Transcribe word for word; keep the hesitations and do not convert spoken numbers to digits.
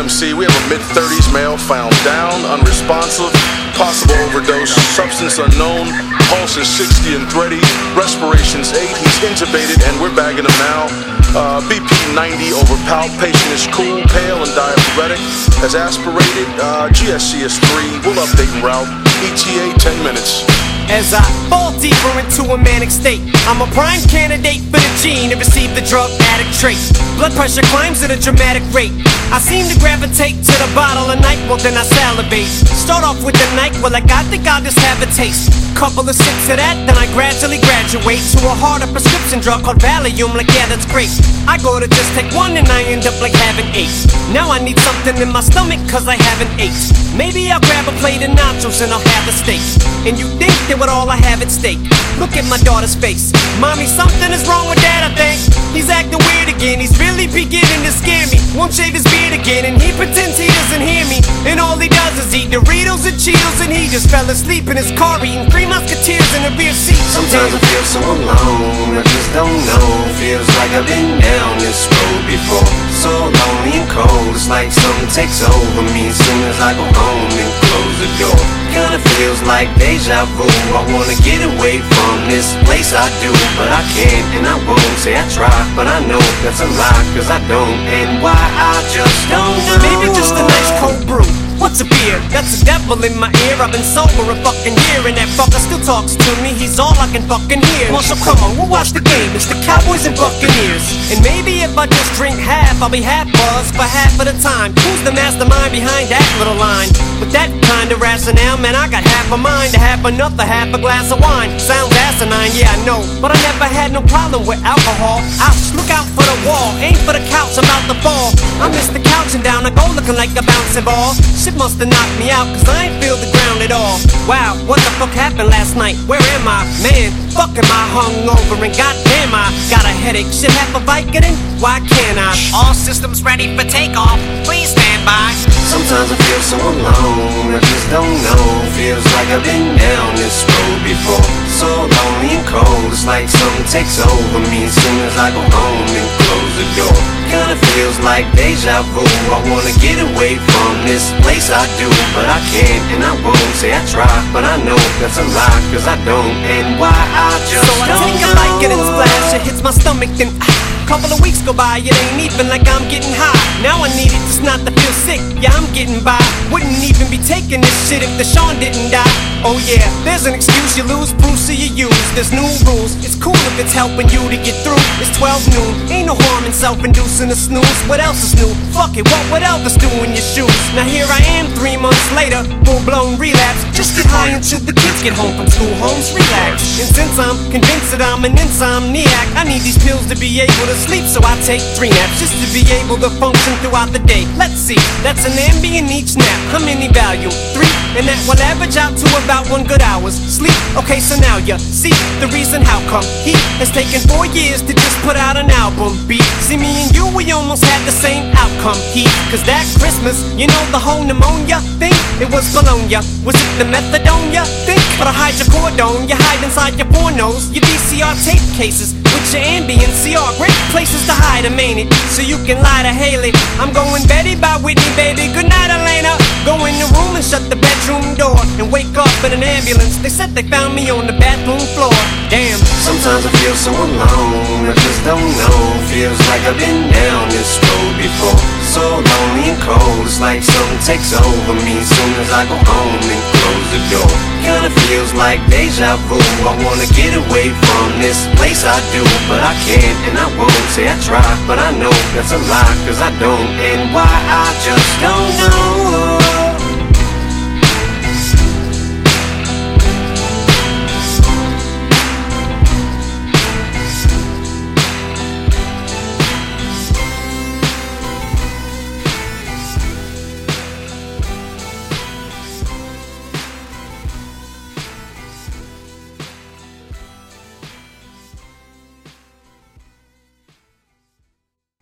M C, we have a mid thirties male found down, unresponsive, possible overdose, substance unknown, pulse is sixty and thready, respiration's eight, he's intubated and we're bagging him now. Uh, B P ninety over palp, patient is cool, pale and diaphoretic, has aspirated, uh, G S C is three, we'll update en route, E T A ten minutes. As I fall deeper into a manic state, I'm a prime candidate for the gene to receive the drug addict trait. Blood pressure climbs at a dramatic rate. I seem to gravitate to the bottle of NyQuil, then I salivate. Start off with the NyQuil, like I think I'll just have a taste. Couple of sips of that, then I gradually graduate to a harder prescription drug called Valium, like yeah, that's great. I go to just take one and I end up like having eight. Now I need something in my stomach cause I haven't ate. Maybe I'll grab a plate of nachos and I'll have a steak. And you think that with all I have at stake, look at my daughter's face. Mommy, something is wrong with dad, I think. He's acting weird again, he's really beginning to scare me. Won't shave his beard again and he pretends he doesn't hear me. And all he does is eat Doritos and Cheetos, and he just fell asleep in his car eating Three Musketeers in a rear seat. Sometimes I feel so alone, I just don't know. Feels like I've been down this road before. So lonely and cold, it's like something takes over me as soon as I go home and close the door. Kinda feels like deja vu, I wanna get away from this place I do, but I can't and I won't. Say I try, but I know that's a lie, cause I don't. And why I just don't know. Maybe just a nice cold brew. What's a beer? That's a devil in my ear. I've been sober a fucking year and that fucker still talks to me. He's all I can fucking hear. Well, so come on, we'll watch the game. It's the Cowboys and Buccaneers. And maybe if I just drink half, I'll be half buzzed for half of the time. Who's the mastermind behind that little line? With that kind of rationale, man, I got half a mind to have another half a glass of wine. Sounds asinine, yeah, I know, but I never had no problem with alcohol. Ouch, look out for the wall, aim for the couch, I'm about to fall. I miss the couch and down, I go looking like a bouncing ball. Shit must have knocked me out, cause I ain't feel the ground at all. Wow, what the fuck happened last night? Where am I? Man, fuck am I hungover and goddamn I got a headache. Shit, half a Vicodin? Why can't I? All systems ready for takeoff, please stand by. Sometimes I feel so alone, I just don't know. Feels like I've been down this road before. So lonely and cold, it's like something takes over me as soon as I go home and close the door. Kinda feels like deja vu, I wanna get away from this place I do, but I can't and I won't. Say I try, but I know that's a lie, cause I don't. And why I just So I don't take a know. Vicodin splash, it hits my stomach, then ah, couple of weeks go by, it ain't even like I'm getting high. Now I need it just not to feel sick, yeah I'm getting by. Wouldn't even be taking this shit if Deshaun didn't die. Oh yeah, there's an excuse, you lose proof so you use. There's new rules, it's cool if it's helping you to get through. It's twelve noon, ain't no harm in self-inducing a snooze. What else is new? Fuck it, what would Elvis do in your shoes? Now here I am three months later, full-blown relapse. Just get high until the kids get home from school, homes relax. And since I'm convinced that I'm an insomniac, I need these pills to be able to sleep, so I take three naps just to be able to function throughout the day. Let's see, that's an Ambien each nap. How many value? Three, and that will average out to about one good hour's sleep. Okay, so now you see the reason how come he has taken four years to just put out an album. Beat, see me and you, we almost had the same outcome. He, cause that Christmas, you know the whole pneumonia thing, it was Bologna. Was it the methadone you think? Or the hydrocodone you hide inside your pornos, your V C R tape cases with your Ambien C R. Great places to hide them, ain't it? So you can lie to Haley. I'm going Betty by Whitney, baby. Good night, Elena. Go in the room and shut the bedroom door and wake up in an ambulance. They said they found me on the bathroom floor. Damn. Sometimes I feel so alone, I just don't know. Feels like I've been down this road before. So lonely and cold, it's like something takes over me as soon as I go home and close the door. Kinda feels like deja vu, I wanna get away from this place I do, but I can't and I won't. Say I try, but I know that's a lie, cause I don't. And why I just don't know.